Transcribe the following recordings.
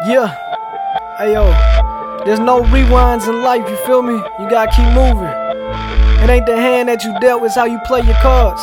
Yeah, ayo, there's no rewinds in life, you feel me? You gotta keep moving. It ain't the hand that you dealt, it's how you play your cards.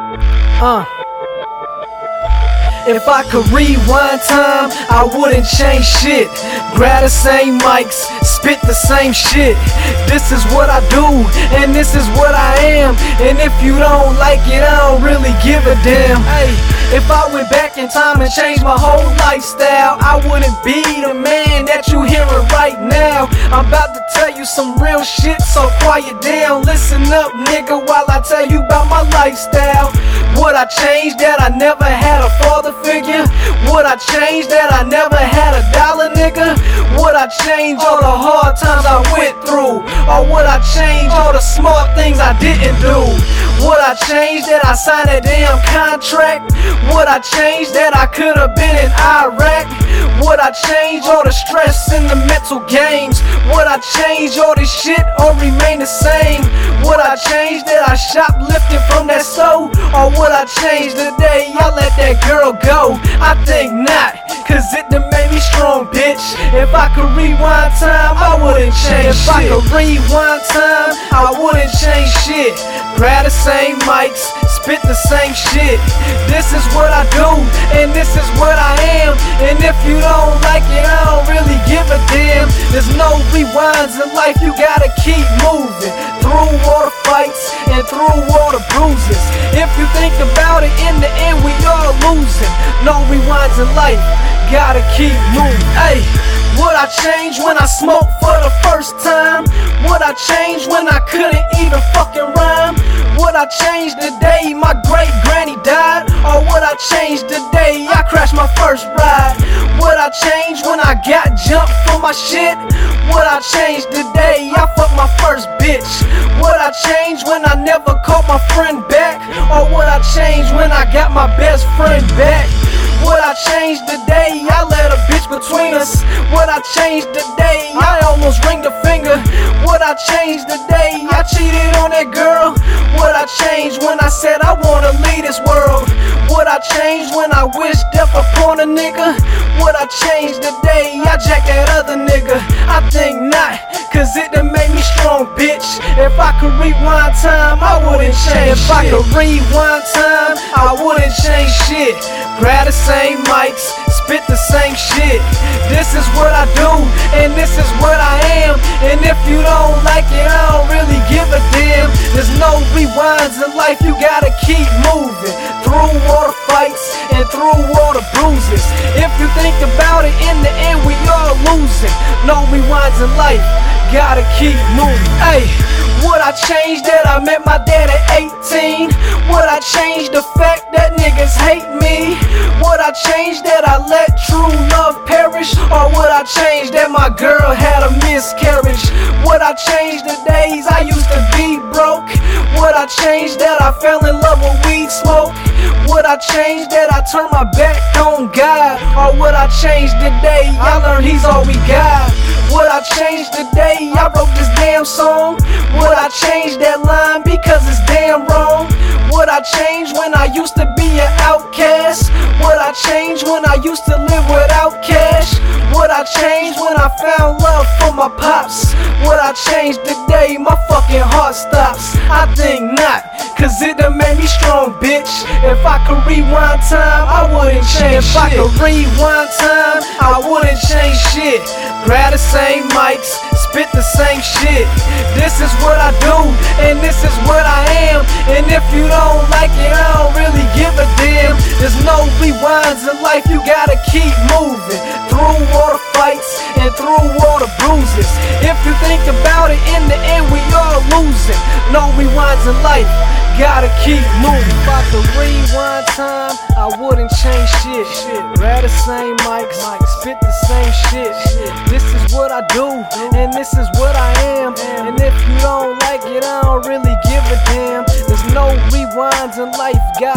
If I could rewind time, I wouldn't change shit. Grab the same mics, spit the same shit. This is what I do, and this is what I am. And if you don't like it, I don't really give a damn. Hey, if I went back in time and changed my whole lifestyle, I wouldn't be the man that you hearing right now. I'm about to tell you some real shit, so quiet down. Listen up, nigga, while I tell you about my lifestyle. Would I change that I never had a father figure? Would I change that I never had a dollar, nigga? Would I change all the hard times I went through? Or would I change all the smart things I didn't do? Would I change that I signed a damn contract? Would I change that I could have been in Iraq? Would I change all the stress in the mental games? Would I change all this shit or remain the same? Would I change that I shoplifted from that store? Or would I change the day I let that girl go? I think not, cause it done made me strong, bitch. If I could rewind time, I wouldn't change shit. If I could rewind time, I wouldn't change shit. Grab the same mics, spit the same shit. This is what I do, and this is what I am. And if you don't like it, I don't really give a damn. There's no rewinds in life, you gotta keep moving. Through all the fights and through all the bruises. If you think about it, in the end we all losing. No rewinds in life, gotta keep moving. Ay, would I change when I smoked for the first time? Would I change when I couldn't even fucking rhyme? Would I change the day my great granny died? Or would I change the day I crashed my first ride? Would I change when I got jumped for my shit? Would I change the day I fucked my first bitch? Would I change when I never caught my friend back? Or would I change when I got my best friend back? Would I change the day I let a bitch between us? Would I change the day I almost ringed a finger? Would I change the day I cheated on that girl? Would I change when I said I wanna leave this world? Would I change when I wished death upon a nigga? Would I change the day I jacked that other nigga? I think not, cause it done made me strong, bitch. If I could rewind time, I wouldn't change shit. If I could rewind time, I wouldn't change shit. Grab the same mics, spit the same shit. This is what I do, and this is what I am. And if you don't like it, I don't really give a damn. There's no rewinds in life, you gotta keep moving. Through all the fights and through all the bruises. If you think about it, in the end we all losing. No rewinds in life, gotta keep moving. Ay, would I change that I met my dad at 18? Would I change the fact that niggas hate me? Would I change that I let true love perish? Or would I change that my girl had a miscarriage? Would I change the days I used to be broke? Would I change that I fell in love with weed smoke? Would I change that I turned my back on God? Or would I change the day I learned he's all we got? Would I change the day I wrote this damn song? Would I change that line because it's damn wrong? Would I change when I used to be an outcast? Would I change when I used to live without cash? Would I change when I found love from my pops? Would I change the day my fucking heart stops? I think not, cause it done made me strong, bitch. If I could rewind time, I wouldn't change shit. If I could rewind time, I wouldn't change shit. Grab the same mics, spit the same shit. This is what I do, and this is what I am. And if you don't like it, I don't really give a damn. There's no rewinds in life, you gotta keep moving. Through all the fights and through all the bruises. If you think about it, in the end we all losing. No rewinds in life, gotta keep moving. If I could rewind time, I wouldn't change shit. Grab the same mics, spit the same shit. This is what I do, and this is what I am. And if you don't like it, I don't really give a damn. There's no rewinds in life, gotta